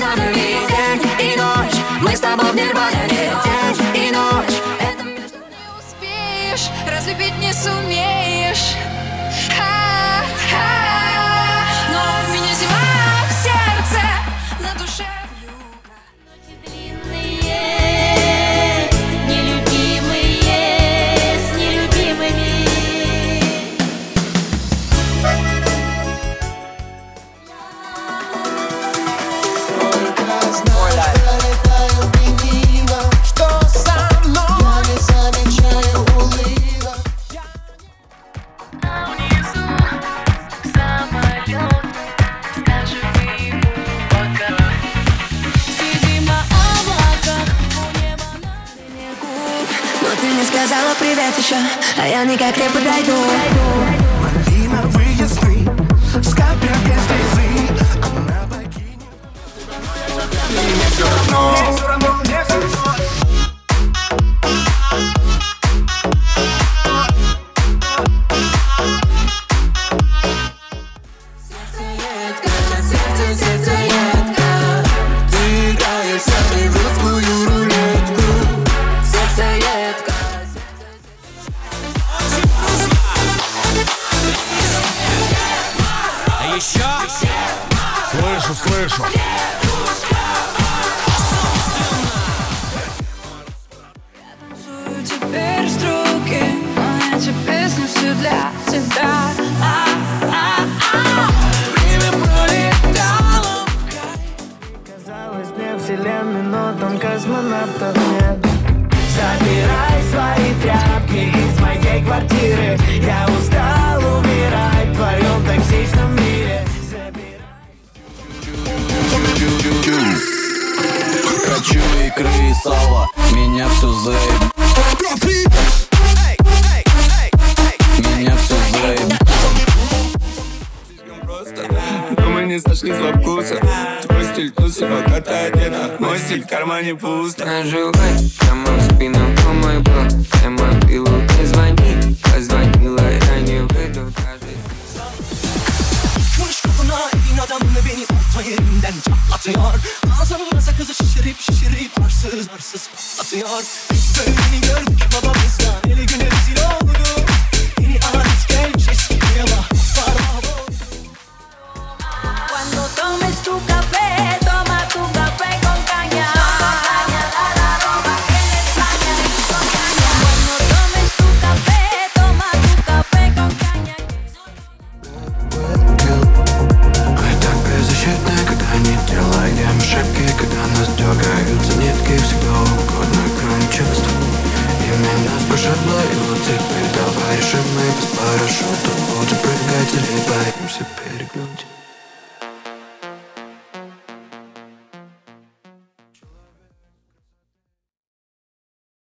нирвана. Ведь день и ночь мы с тобой в нирване. Ведь день и ночь это между... Не успеешь, разлюбить не сумеешь. Но у меня зима в сердце, на душе вьюга. Ночи длинные, нелюбимые с нелюбимыми. Только знаю, пролетаю мимо, что со мной я не замечаю улыбок. А внизу самолет, скажем ему пока. Сидим на облаках, у неба на берегу. Но ты не сказала привет еще, а я никак не подойду. Малиновые сны, скапля без слезы. Она покинет. Мне все равно мне хорошо. Сердце едко. Ты играешь со мной в русскую рулетку. Сердце едко. А еще? Слышу. Танцую теперь струки, но эти песни все для тебя. Время пролетало. Казалось мне вселенной, но там космонавтов нет. Забирай свои тряпки из моей квартиры. Я устал умирать в твоем токсичном мире. Хочу икры и сала, меня все заеб. Меня все заеб. Но мы не сошлись во вкусах. Твой стиль туси, пока ты одета. Мой стиль в кармане пусто. Наживай прямо в спину, о мой бог, я мобилу, не звони. Позвонила, я не выйду даже. Kuş kokuna evin adamı beni orta yerimden çatlatıyor. Ağzımın sakızı şişirip arsız patlatıyor. Böyleni gördük babamızdan, eli güne rezil oldu. Yeni adet gelmiş eskiye bak, parmağı oldu. Cuando tomes tu café, toma tu café con caña. La ropa que le extraña con caña. Cuando tomes tu café, toma tu café con caña. Мы так беззащитны, когда не делаем ошибки, когда нас дергаются нитки, всегда угодно кроме чувств. И меня спрошибло, и вот теперь давай решим мы без парашюта. Будем прыгать или боимся перегнуть.